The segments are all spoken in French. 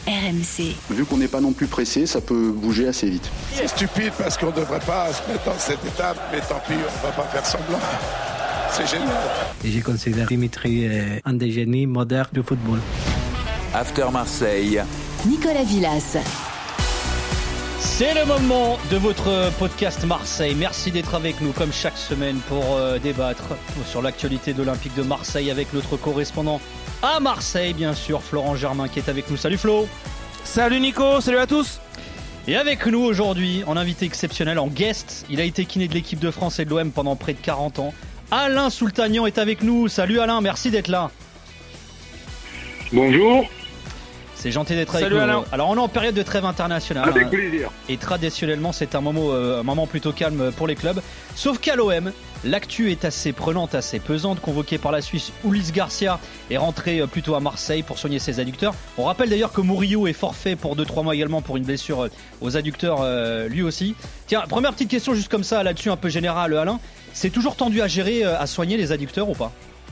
RMC. Vu qu'on n'est pas non plus pressé, ça peut bouger assez vite. C'est stupide parce qu'on ne devrait pas se mettre dans cette étape, mais tant pis, on ne va pas faire semblant. C'est génial. Et je considère Dimitri un des génies modernes du football. After Marseille. Nicolas Villas. C'est le moment de votre podcast Marseille. Merci d'être avec nous comme chaque semaine pour débattre sur l'actualité de l'Olympique de Marseille avec notre correspondant à Marseille, bien sûr, Florent Germain qui est avec nous. Salut Flo. Salut Nico, salut à tous. Et avec nous aujourd'hui, en invité exceptionnel, en guest, il a été kiné de l'équipe de France et de l'OM pendant près de 40 ans. Alain Soultanian est avec nous. Salut Alain, merci d'être là. Bonjour. C'est gentil d'être avec Salut nous. Alain. Alors on est en période de trêve internationale. Avec plaisir. Et traditionnellement c'est un moment plutôt calme pour les clubs. Sauf qu'à l'OM, l'actu est assez prenante, assez pesante. Convoqué par la Suisse, Ulysse Garcia est rentré plutôt à Marseille pour soigner ses adducteurs. On rappelle d'ailleurs que Murillo est forfait pour 2-3 mois également pour une blessure aux adducteurs lui aussi. Tiens, première petite question juste comme ça là-dessus un peu générale Alain. C'est toujours tendu à gérer, à soigner les adducteurs ou pas ?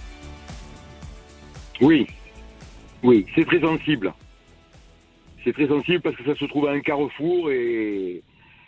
Oui, c'est très sensible. C'est très sensible parce que ça se trouve à un carrefour et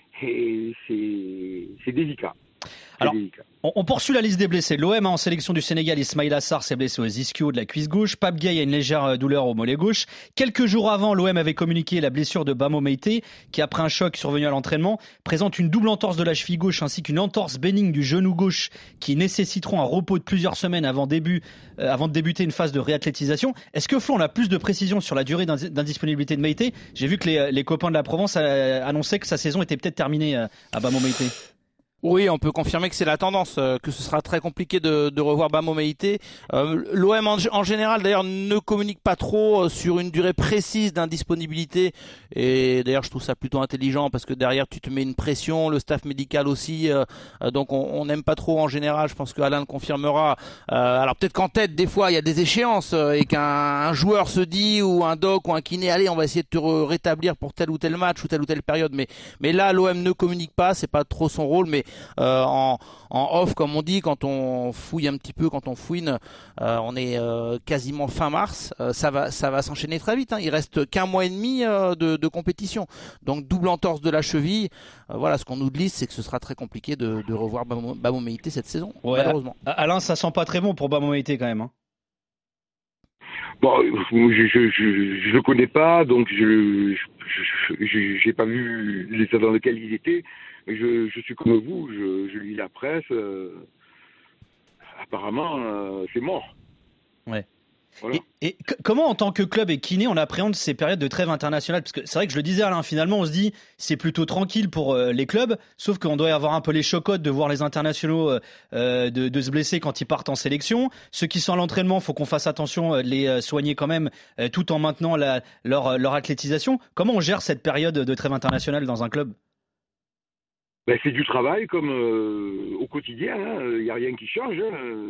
c'est délicat. Alors, on poursuit la liste des blessés. L'OM en sélection du Sénégal, Ismaïla Sarr s'est blessé aux ischio de la cuisse gauche. Pape Gueye a une légère douleur au mollet gauche. Quelques jours avant, l'OM avait communiqué la blessure de Bamo Meïté, qui après un choc survenu à l'entraînement, présente une double entorse de la cheville gauche ainsi qu'une entorse bénigne du genou gauche qui nécessiteront un repos de plusieurs semaines avant de débuter une phase de réathlétisation. Est-ce que Flo, on a plus de précision sur la durée d'indisponibilité de Meïté ? J'ai vu que les copains de la Provence annonçaient que sa saison était peut-être terminée à Bamo Meïté. Oui, on peut confirmer que c'est la tendance, que ce sera très compliqué de revoir Bamo Meïté. L'OM en général d'ailleurs ne communique pas trop sur une durée précise d'indisponibilité et d'ailleurs je trouve ça plutôt intelligent parce que derrière tu te mets une pression, le staff médical aussi, donc on n'aime pas trop en général, je pense que Alain le confirmera. Alors peut-être qu'en tête des fois il y a des échéances et qu'un joueur se dit ou un doc ou un kiné, allez on va essayer de te rétablir pour tel ou tel match ou telle période, mais là l'OM ne communique pas, c'est pas trop son rôle, mais en off comme on dit, quand on fouille un petit peu, quand on fouine, on est quasiment fin mars, ça va s'enchaîner très vite, hein. Il reste qu'un mois et demi de compétition, donc double entorse de la cheville, voilà, ce qu'on nous glisse c'est que ce sera très compliqué de revoir Bamo Meïté cette saison, ouais, malheureusement. Alain, ça sent pas très bon pour Bamo Meïté quand même, hein. Bon, je le connais pas, donc j'ai pas vu l'état dans lequel il était. Je suis comme vous, je lis la presse. Apparemment, c'est mort. Ouais. Voilà. Et comment, en tant que club et kiné, on appréhende ces périodes de trêve internationale ? Parce que c'est vrai que je le disais, Alain, finalement, on se dit c'est plutôt tranquille pour les clubs, sauf qu'on doit y avoir un peu les chocottes de voir les internationaux de se blesser quand ils partent en sélection. Ceux qui sont à l'entraînement, il faut qu'on fasse attention de les soigner quand même, tout en maintenant leur athlétisation. Comment on gère cette période de trêve internationale dans un club ? Ben, c'est du travail comme au quotidien, il n'y a rien qui change.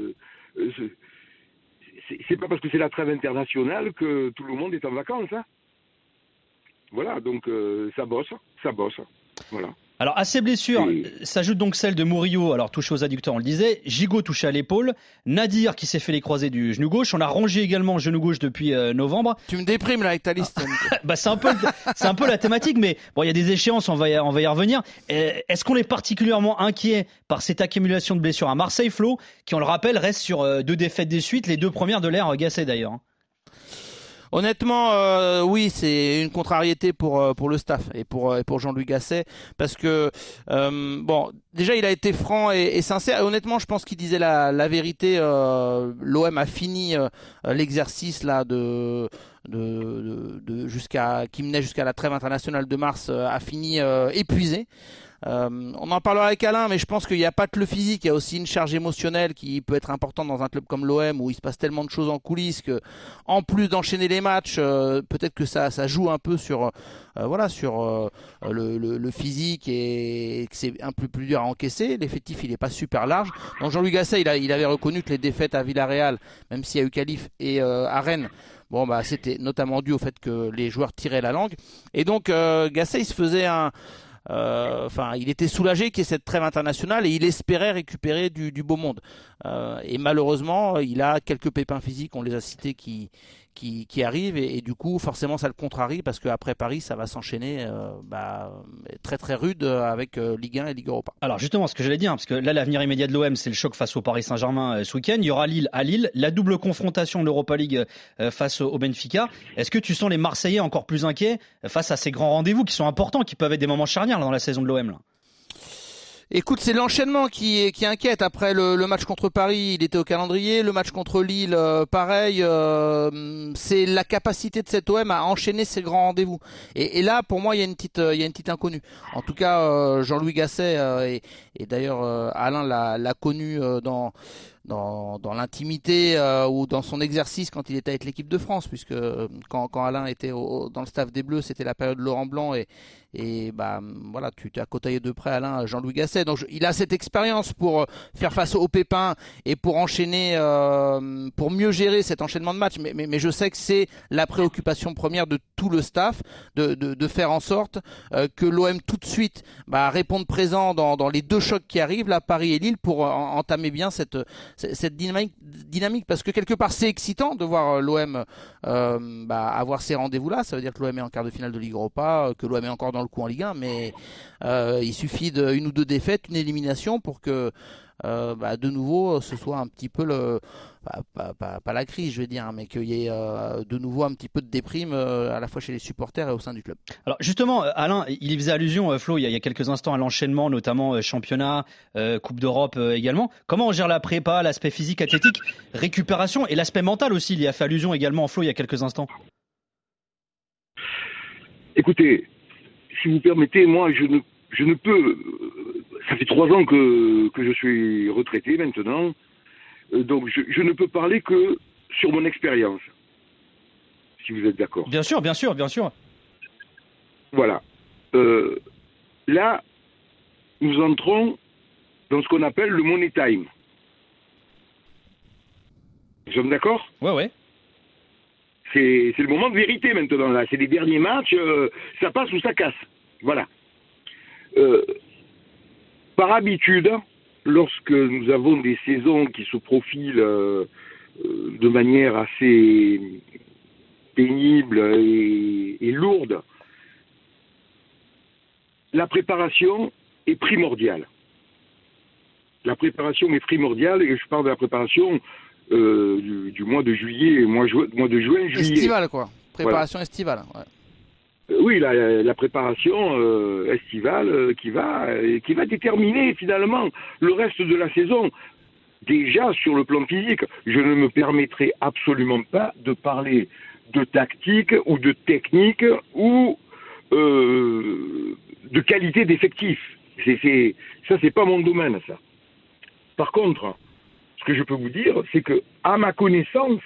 C'est pas parce que c'est la trêve internationale que tout le monde est en vacances, hein. Voilà, donc ça bosse. Voilà. Alors à ces blessures s'ajoute donc celle de Murillo, alors touché aux adducteurs on le disait, Gigot touché à l'épaule, Nadir qui s'est fait les croisés du genou gauche, on a rongé également le genou gauche depuis novembre. Tu me déprimes là avec ta liste. Bah c'est un peu la thématique, mais bon, il y a des échéances, on va y revenir. Est-ce qu'on est particulièrement inquiet par cette accumulation de blessures à Marseille, Flo, qui on le rappelle reste sur 2 défaites des suites, les 2 premières de l'ère Gasset d'ailleurs, hein. Honnêtement, oui, c'est une contrariété pour le staff et pour Jean-Louis Gasset parce que bon, déjà il a été franc et sincère. Et honnêtement, je pense qu'il disait la vérité. L'OM a fini l'exercice là de qui menait jusqu'à la trêve internationale de mars, a fini épuisé. On en parlera avec Alain, mais je pense qu'il n'y a pas que le physique, il y a aussi une charge émotionnelle qui peut être importante dans un club comme l'OM où il se passe tellement de choses en coulisses que, en plus d'enchaîner les matchs, peut-être que ça joue un peu sur le physique et que c'est un peu plus dur à encaisser. L'effectif il n'est pas super large. Donc Jean-Louis Gasset il avait reconnu que les défaites à Villarreal, même s'il y a eu qualif, et à Rennes, bon bah c'était notamment dû au fait que les joueurs tiraient la langue. Et donc Gasset il se faisait il était soulagé qu'il y ait cette trêve internationale et il espérait récupérer du beau monde. Et malheureusement, il a quelques pépins physiques, on les a cités, qui qui arrive et du coup forcément ça le contrarie parce qu'après Paris ça va s'enchaîner très très rude avec Ligue 1 et Ligue Europa. Alors justement ce que j'allais dire, parce que là l'avenir immédiat de l'OM c'est le choc face au Paris Saint-Germain ce week-end, il y aura Lille à Lille, la double confrontation de l'Europa League face au Benfica. Est-ce que tu sens les Marseillais encore plus inquiets face à ces grands rendez-vous qui sont importants, qui peuvent être des moments charnières là, dans la saison de l'OM là? Écoute, c'est l'enchaînement qui inquiète. Après le match contre Paris, il était au calendrier. Le match contre Lille, pareil. C'est la capacité de cet OM à enchaîner ces grands rendez-vous. Et là, pour moi, il y a une petite inconnue. En tout cas, Jean-Louis Gasset et d'ailleurs Alain l'a connu dans l'intimité ou dans son exercice quand il était avec l'équipe de France, puisque quand Alain était dans le staff des Bleus, c'était la période Laurent Blanc et voilà, tu as côtoyé de près Alain, Jean-Louis Gasset. Donc il a cette expérience pour faire face aux pépins et pour enchaîner, pour mieux gérer cet enchaînement de matchs. Mais je sais que c'est la préoccupation première de tout le staff de faire en sorte que l'OM tout de suite réponde présent dans les deux chocs qui arrivent, là, Paris et Lille, pour entamer bien cette dynamique, parce que quelque part c'est excitant de voir l'OM avoir ces rendez-vous-là. Ça veut dire que l'OM est en quart de finale de Ligue Europa, que l'OM est encore dans le coup en Ligue 1, mais il suffit d'une ou deux défaites, une élimination pour que de nouveau ce soit un petit peu pas la crise, je vais dire, mais qu'il y ait de nouveau un petit peu de déprime à la fois chez les supporters et au sein du club. Alors justement, Alain, il y faisait allusion, Flo, il y a quelques instants à l'enchaînement, notamment championnat, Coupe d'Europe également. Comment on gère la prépa, l'aspect physique, athlétique, récupération et l'aspect mental aussi? Il y a fait allusion également, Flo, il y a quelques instants. Écoutez, si vous permettez, moi je ne peux. Ça fait 3 ans que je suis retraité maintenant, donc je ne peux parler que sur mon expérience, si vous êtes d'accord. Bien sûr, bien sûr, bien sûr. Voilà. Là, nous entrons dans ce qu'on appelle le money time. Nous sommes d'accord ? Ouais. C'est le moment de vérité maintenant, là. C'est les derniers matchs, ça passe ou ça casse. Voilà. Par habitude, lorsque nous avons des saisons qui se profilent de manière assez pénible et lourde, la préparation est primordiale. La préparation est primordiale, et je parle de la préparation du mois de juillet, mois de juin, juillet. Estivale, quoi. Préparation estivale, ouais. Oui, la préparation estivale qui va déterminer finalement le reste de la saison. Déjà sur le plan physique, je ne me permettrai absolument pas de parler de tactique ou de technique ou de qualité d'effectif. Ça, c'est pas mon domaine, ça. Par contre, ce que je peux vous dire, c'est que, à ma connaissance,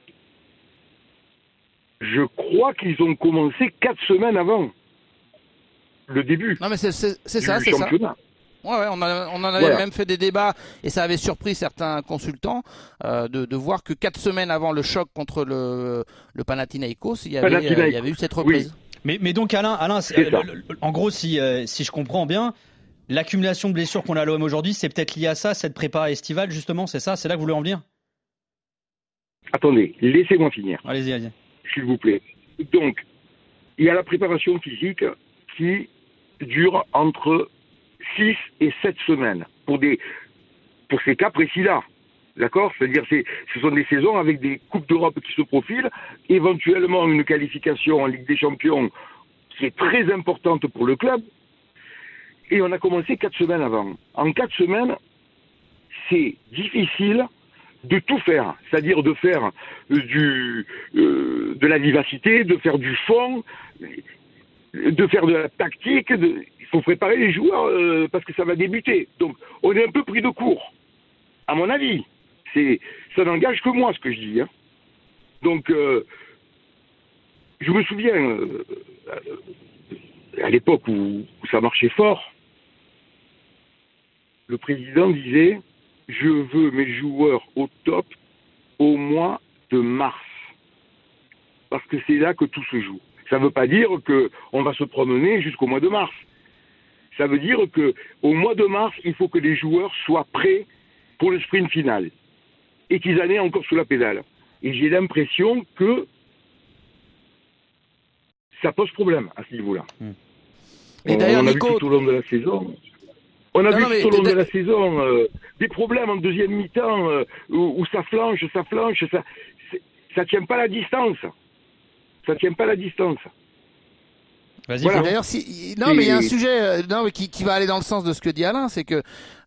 je crois qu'ils ont commencé 4 semaines avant le début. Non, mais c'est ça, c'est championnat. Ça. Ouais, on en avait même fait des débats et ça avait surpris certains consultants de voir que 4 semaines avant le choc contre le Panathinaikos, il y avait eu cette reprise. Oui. Mais donc Alain, en gros, si je comprends bien, l'accumulation de blessures qu'on a à l'OM aujourd'hui, c'est peut-être lié à ça, cette prépa estivale justement, c'est ça? C'est là que vous voulez en venir? Attendez, laissez-moi finir. Allez-y. S'il vous plaît. Donc, il y a la préparation physique qui dure entre 6 et 7 semaines pour ces cas précis-là. D'accord ? C'est-à-dire ce sont des saisons avec des Coupes d'Europe qui se profilent, éventuellement une qualification en Ligue des Champions qui est très importante pour le club, et on a commencé 4 semaines avant. En 4 semaines, c'est difficile de tout faire, c'est-à-dire de faire de la vivacité, de faire du fond, de faire de la tactique. Il faut préparer les joueurs parce que ça va débuter. Donc, on est un peu pris de court, à mon avis. Ça n'engage que moi, ce que je dis. Hein. Donc, je me souviens, à l'époque où ça marchait fort, le président disait: je veux mes joueurs au top au mois de mars. Parce que c'est là que tout se joue. Ça ne veut pas dire qu'on va se promener jusqu'au mois de mars. Ça veut dire qu'au mois de mars, il faut que les joueurs soient prêts pour le sprint final. Et qu'ils en aient encore sous la pédale. Et j'ai l'impression que ça pose problème à ce niveau-là. Et d'ailleurs, on a Nico... vu tout au long de la saison. On a vu tout au long de la saison des problèmes en deuxième mi-temps où ça flanche, ça tient pas la distance. Ça tient pas la distance. Vas-y. Voilà. D'ailleurs, mais il y a un sujet qui va aller dans le sens de ce que dit Alain, c'est que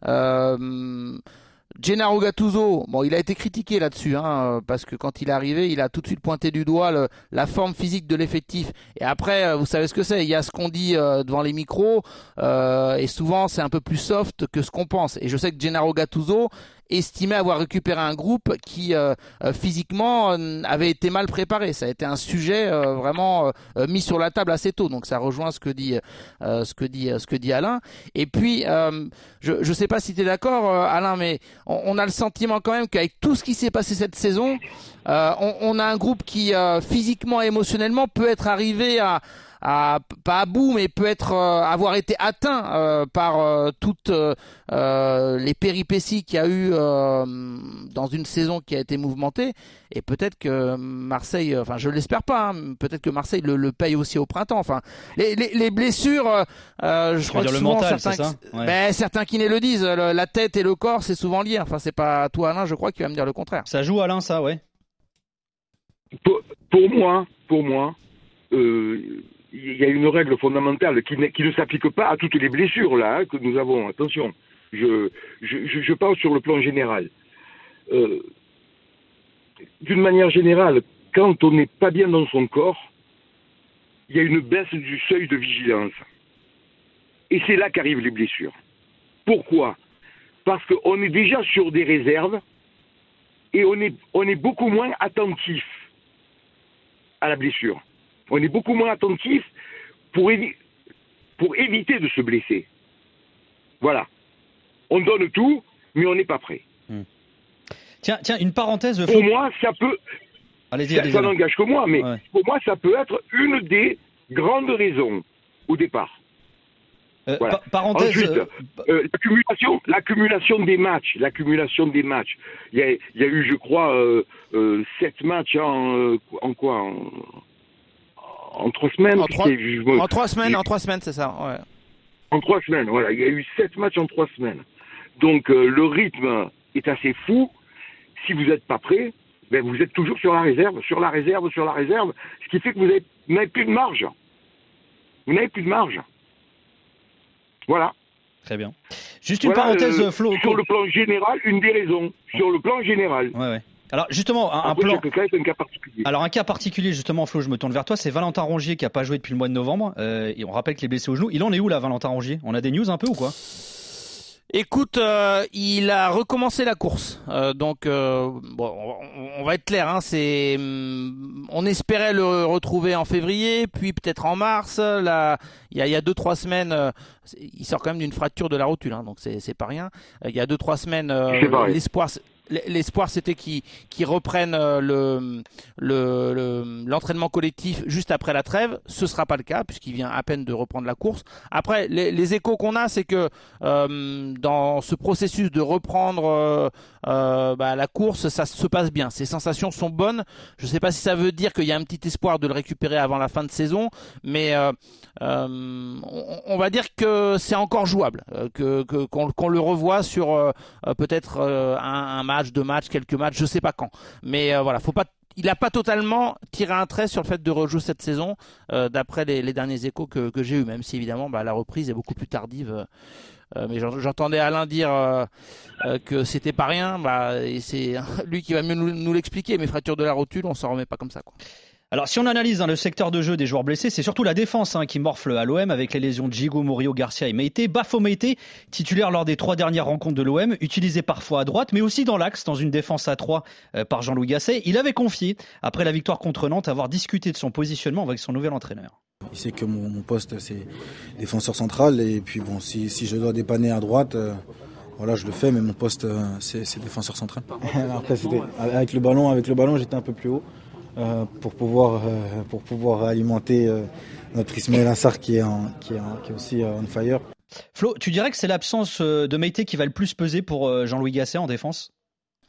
Gennaro Gattuso, bon, il a été critiqué là-dessus, parce que quand il est arrivé, il a tout de suite pointé du doigt la forme physique de l'effectif. Et après, vous savez ce que c'est, il y a ce qu'on dit devant les micros, et souvent c'est un peu plus soft que ce qu'on pense. Et je sais que Gennaro Gattuso estimait avoir récupéré un groupe qui physiquement avait été mal préparé. Ça a été un sujet vraiment mis sur la table assez tôt. Donc ça rejoint ce que dit Alain. Et puis je sais pas si tu es d'accord, Alain, mais on a le sentiment quand même qu'avec tout ce qui s'est passé cette saison, on a un groupe qui physiquement et émotionnellement peut être arrivé pas à bout, mais peut être avoir été atteint par toutes les péripéties qu'il y a eu dans une saison qui a été mouvementée. Et peut-être que Marseille, enfin je l'espère pas, peut-être que Marseille le paye aussi au printemps. Enfin les blessures, je crois que souvent mental, certains kinés le disent, la tête et le corps c'est souvent lié. Enfin c'est pas toi Alain, je crois qu'il va me dire le contraire. Ça joue Alain, ça, ouais. Pour moi. Il y a une règle fondamentale qui ne s'applique pas à toutes les blessures là que nous avons. Attention, je parle sur le plan général. D'une manière générale, quand on n'est pas bien dans son corps, il y a une baisse du seuil de vigilance. Et c'est là qu'arrivent les blessures. Pourquoi ? Parce qu'on est déjà sur des réserves et on est beaucoup moins attentif à la blessure. On est beaucoup moins attentif pour éviter de se blesser. Voilà. On donne tout, mais on n'est pas prêt. Tiens, une parenthèse. Pour moi, ça peut... Allez-y. Ça n'engage que moi, mais pour moi, ça peut être une des grandes raisons au départ. Voilà. Parenthèse. Ensuite, l'accumulation des matchs. Il y a eu, je crois, 7 matchs en quoi en 3 semaines. En 3 semaines, c'est ça. Ouais. En 3 semaines, voilà. Il y a eu 7 matchs en 3 semaines. Donc le rythme est assez fou. Si vous n'êtes pas prêt, vous êtes toujours sur la réserve. Ce qui fait que vous n'avez plus de marge. Voilà. Très bien. Juste une parenthèse, Flo. Sur le plan général, une des raisons. Sur le plan général. Ouais. Alors justement, un cas particulier, justement, Flo, je me tourne vers toi, c'est Valentin Rongier qui n'a pas joué depuis le mois de novembre. Et on rappelle qu'il est blessé au genou. Il en est où là, Valentin Rongier ? On a des news un peu ou quoi ? Écoute, il a recommencé la course, donc on va être clair, on espérait le retrouver en février, puis peut-être en mars. Là, il y a 2-3 semaines, il sort quand même d'une fracture de la rotule, donc c'est pas rien. Il y a 2-3 semaines, l'espoir c'était qu'ils reprennent l'entraînement collectif juste après la trêve. Ce sera pas le cas puisqu'il vient à peine de reprendre la course. Après, les échos qu'on a, c'est que dans ce processus de reprendre la course, ça se passe bien. Ses sensations sont bonnes. Je sais pas si ça veut dire qu'il y a un petit espoir de le récupérer avant la fin de saison, mais on va dire que c'est encore jouable, qu'on le revoit sur peut-être un match, 2 matchs, quelques matchs, je sais pas quand. Mais voilà, il n'a pas totalement tiré un trait sur le fait de rejouer cette saison, d'après les derniers échos que j'ai eu, même si évidemment la reprise est beaucoup plus tardive. Mais j'entendais Alain dire que c'était pas rien, et c'est lui qui va mieux nous l'expliquer. Mais fracture de la rotule, on s'en remet pas comme ça, quoi. Alors si on analyse le secteur de jeu des joueurs blessés, c'est surtout la défense qui morfle à l'OM avec les lésions de Gigo, Murillo, Garcia et Meite. Bafo Meite, titulaire lors des 3 dernières rencontres de l'OM, utilisé parfois à droite, mais aussi dans l'axe, dans une défense à 3 par Jean-Louis Gasset. Il avait confié, après la victoire contre Nantes, avoir discuté de son positionnement avec son nouvel entraîneur. Il sait que mon poste c'est défenseur central, et puis bon, si je dois dépanner à droite, voilà, je le fais, mais mon poste c'est défenseur central. Après c'était avec le ballon j'étais un peu plus haut. Pour pouvoir alimenter notre Ismaël Assar qui est aussi on fire. Flo, tu dirais que c'est l'absence de Meite qui va le plus peser pour Jean-Louis Gasset en défense ?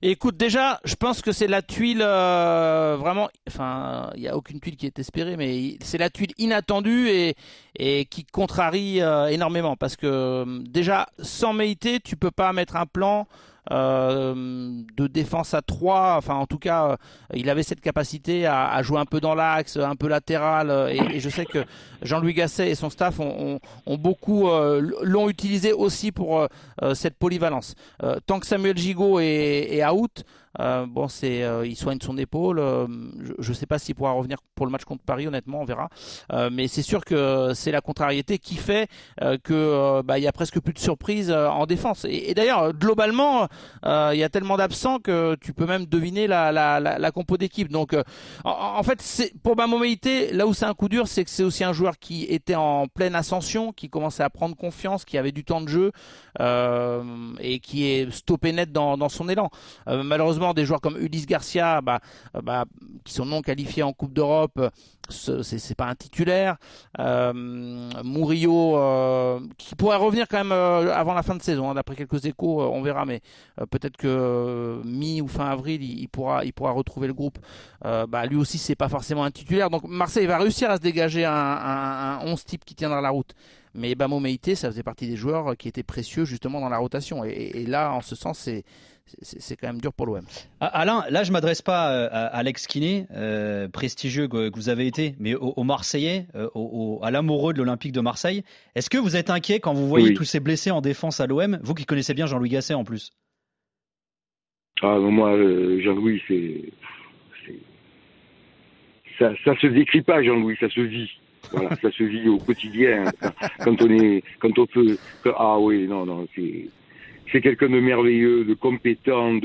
Écoute, déjà, je pense que c'est la tuile vraiment. Enfin, il y a aucune tuile qui est espérée, mais c'est la tuile inattendue et qui contrarie énormément parce que déjà sans Meïté, tu peux pas mettre un plan de défense à 3. Enfin, en tout cas, il avait cette capacité à jouer un peu dans l'axe, un peu latéral. Et je sais que Jean-Louis Gasset et son staff ont beaucoup l'ont utilisé aussi pour cette polyvalence. Tant que Samuel Gigot est out. Il soigne son épaule. Je ne sais pas s'il pourra revenir pour le match contre Paris, honnêtement, on verra. Mais c'est sûr que c'est la contrariété qui fait que il y a presque plus de surprises en défense. Et d'ailleurs, globalement, il y a tellement d'absents que tu peux même deviner la compo d'équipe. Donc, en fait, pour Bamo Meïté, là où c'est un coup dur, c'est que c'est aussi un joueur qui était en pleine ascension, qui commençait à prendre confiance, qui avait du temps de jeu et qui est stoppé net dans son élan. Malheureusement, des joueurs comme Ulysse Garcia, qui sont non qualifiés en Coupe d'Europe, c'est pas un titulaire. Murillo, qui pourrait revenir quand même avant la fin de saison, hein, d'après quelques échos, on verra, mais peut-être que mi ou fin avril, il pourra retrouver le groupe. Lui aussi, c'est pas forcément un titulaire. Donc Marseille va réussir à se dégager un 11 type qui tiendra la route. Mais Bamo Meïté, ça faisait partie des joueurs qui étaient précieux justement dans la rotation. Et là, en ce sens, c'est quand même dur pour l'OM. Alain, là je m'adresse pas à Alex Kiné, prestigieux que vous avez été, mais aux Marseillais, à l'amoureux de l'Olympique de Marseille. Est-ce que vous êtes inquiet quand vous voyez tous ces blessés en défense à l'OM, vous qui connaissez bien Jean-Louis Gasset en plus? Moi, Jean-Louis, ça se décrit pas, Jean-Louis, ça se vit. Voilà, ça se vit au quotidien. Quand on peut. Ah oui, non, c'est quelqu'un de merveilleux, de compétent,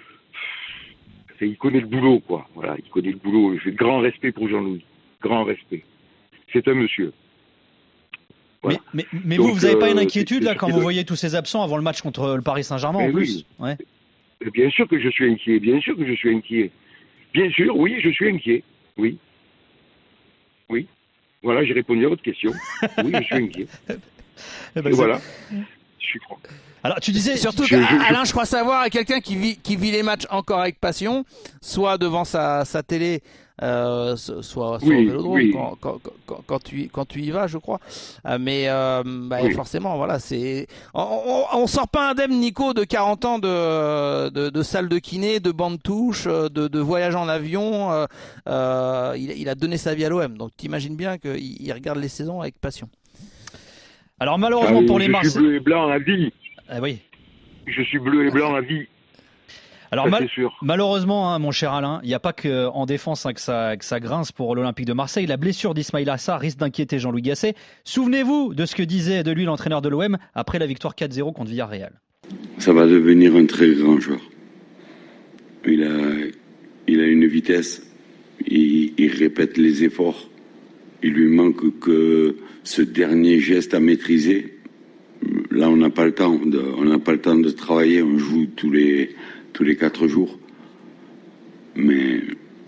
il connaît le boulot, quoi. Voilà, il connaît le boulot. J'ai grand respect pour Jean-Louis. Grand respect. C'est un monsieur. Voilà. Mais donc, vous n'avez pas une inquiétude là quand vous voyez tous ces absents avant le match contre le Paris Saint-Germain en plus? Ouais. Bien sûr que je suis inquiet. Bien sûr, oui, je suis inquiet. Oui. Voilà, j'ai répondu à votre question. Oui, je suis inquiet. Voilà. Je suis croix. Alors, tu disais surtout Alain, je crois savoir, est quelqu'un qui vit les matchs encore avec passion, soit devant sa télé, soit au Vélodrome quand tu y vas, je crois. Forcément, voilà, on sort pas indemne, Nico, de 40 ans de salle de kiné, de banc de touche, de voyage en avion. Il a donné sa vie à l'OM, donc t'imagines bien qu'il regarde les saisons avec passion. Alors malheureusement pour les Marseillais, je suis bleu et blanc à vie. Ah oui. Je suis bleu et blanc à vie. Alors malheureusement, mon cher Alain, il n'y a pas qu'en défense que ça grince pour l'Olympique de Marseille. La blessure d'Ismaïla Sarr risque d'inquiéter Jean-Louis Gasset. Souvenez-vous de ce que disait de lui l'entraîneur de l'OM après la victoire 4-0 contre Villarreal. Ça va devenir un très grand joueur. Il a une vitesse, il répète les efforts. Il lui manque que ce dernier geste à maîtriser. Là, on n'a pas le temps de travailler. On joue tous les 4 jours. Mais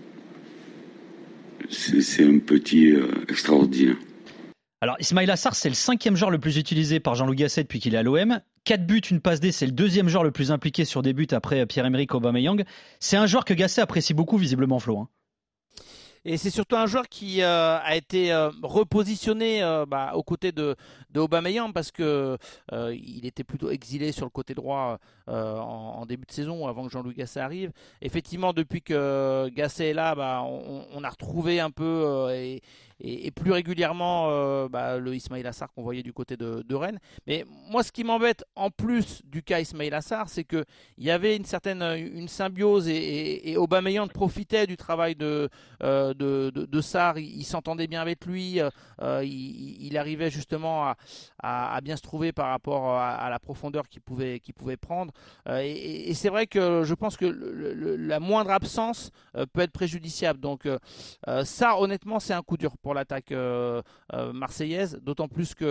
c'est un petit extraordinaire. Alors, Ismaïla Sarr, c'est le 5e joueur le plus utilisé par Jean-Louis Gasset depuis qu'il est à l'OM. 4 buts, une passe D, c'est le 2e joueur le plus impliqué sur des buts après Pierre-Emerick Aubameyang. C'est un joueur que Gasset apprécie beaucoup, visiblement, Flo. Hein. Et c'est surtout un joueur qui a été repositionné aux côtés de Aubameyang parce que il était plutôt exilé sur le côté droit en début de saison avant que Jean-Louis Gasset arrive. Effectivement, depuis que Gasset est là, on a retrouvé un peu et plus régulièrement le Ismaïla Sarr qu'on voyait du côté de Rennes. Mais moi, ce qui m'embête en plus du cas Ismaïla Sarr, c'est que il y avait une symbiose et Aubameyang profitait du travail de Sarr. Il s'entendait bien avec lui. Il arrivait justement à bien se trouver par rapport à la profondeur qu'il pouvait prendre. Et c'est vrai que je pense que la moindre absence peut être préjudiciable. Donc ça, honnêtement, c'est un coup dur pour l'attaque marseillaise, d'autant plus que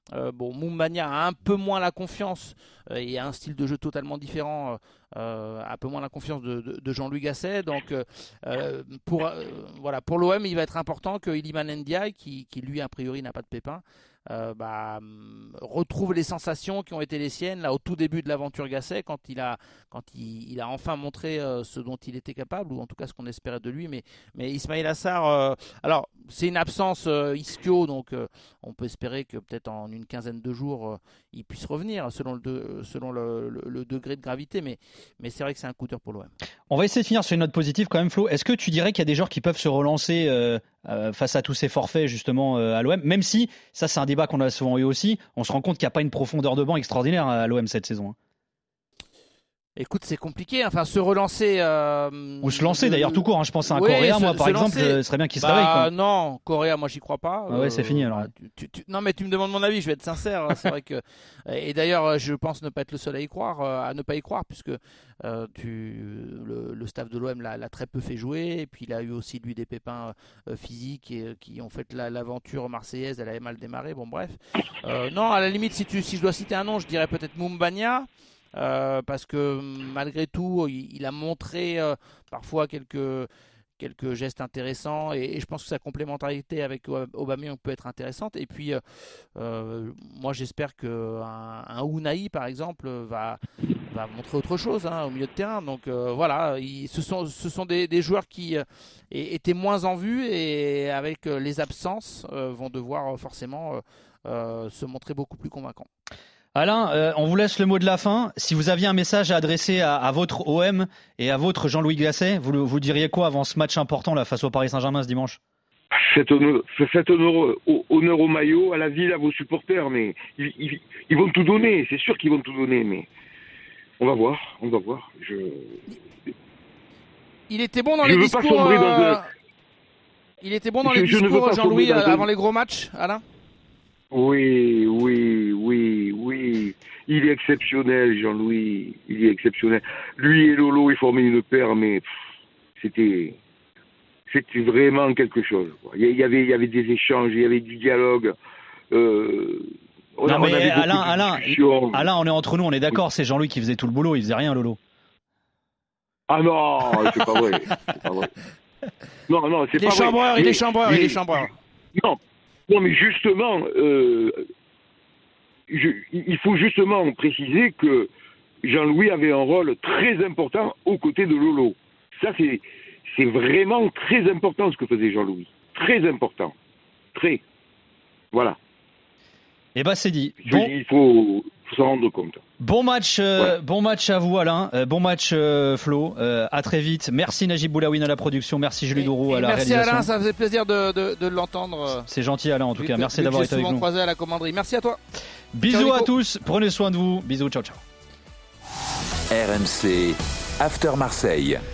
Moumbagna a un peu moins la confiance et a un style de jeu totalement différent, un peu moins la confiance de Jean-Louis Gasset. Donc pour l'OM, il va être important que Iliman Ndiaye, qui lui a priori n'a pas de pépin, retrouve les sensations qui ont été les siennes là au tout début de l'aventure Gasset, quand il a enfin montré ce dont il était capable, ou en tout cas ce qu'on espérait de lui. Mais Ismaïla Sarr, alors c'est une absence ischio, donc on peut espérer que peut-être en une quinzaine de jours il puisse revenir selon le degré de gravité, mais c'est vrai que c'est un coup dur pour l'OM. On va essayer de finir sur une note positive quand même, Flo. Est-ce que tu dirais qu'il y a des joueurs qui peuvent se relancer face à tous ces forfaits justement à l'OM, même si ça c'est un débat qu'on a souvent eu aussi, on se rend compte qu'il n'y a pas une profondeur de banc extraordinaire à l'OM cette saison. Écoute, c'est compliqué, enfin se relancer ou se lancer d'ailleurs tout court, je pense à un Correa, moi par exemple, ce serait bien qu'il se réveille quoi. Non, Correa, moi j'y crois pas. Ouais, c'est fini alors. Non mais tu me demandes mon avis, je vais être sincère, c'est vrai que et d'ailleurs je pense ne pas être le seul à ne pas y croire, puisque le staff de l'OM l'a très peu fait jouer, et puis il a eu aussi lui des pépins physiques qui ont fait l'aventure marseillaise, elle avait mal démarré, bon bref. Non, à la limite si je dois citer un nom, je dirais peut-être Moumbagna. Parce que malgré tout, il a montré parfois quelques gestes intéressants, et je pense que sa complémentarité avec Aubameyang peut être intéressante. Et puis, moi j'espère qu'un Ounahi, par exemple, va montrer autre chose au milieu de terrain. Donc voilà, ce sont des joueurs qui étaient moins en vue, et avec les absences vont devoir forcément se montrer beaucoup plus convaincants. Alain, on vous laisse le mot de la fin. Si vous aviez un message à adresser à votre OM et à votre Jean-Louis Gasset, vous diriez quoi avant ce match important là face au Paris Saint-Germain ce dimanche ? Faites honneur au maillot, à la ville, à vos supporters, mais ils vont tout donner, c'est sûr qu'ils vont tout donner, mais on va voir. Il était bon dans les discours. Il était bon dans les discours, Jean-Louis, avant les gros matchs, Alain ? Oui. Il est exceptionnel, Jean-Louis. Il est exceptionnel. Lui et Lolo, ils formaient une paire, mais c'était vraiment quelque chose. Il y avait des échanges, il y avait du dialogue. Alain, on est entre nous, on est d'accord. C'est Jean-Louis qui faisait tout le boulot. Il faisait rien, Lolo. Ah non, c'est pas vrai. Non, c'est pas vrai. Il est chambreur. Non, mais justement, il faut justement préciser que Jean-Louis avait un rôle très important aux côtés de Lolo. Ça, c'est vraiment très important ce que faisait Jean-Louis. Très important. Très. Voilà. Eh ben, c'est dit. Il faut s'en rendre compte. Bon match à vous, Alain. Bon match, Flo. À très vite. Merci Najib Boulawin à la production. Merci Julie Dourou à la réalisation. Merci Alain, ça faisait plaisir de l'entendre. C'est gentil Alain, en tout cas. Merci d'avoir été avec nous. Souvent croisé à la commanderie. Merci à toi. Bisous à tous. Prenez soin de vous. Bisous. Ciao. RMC After Marseille.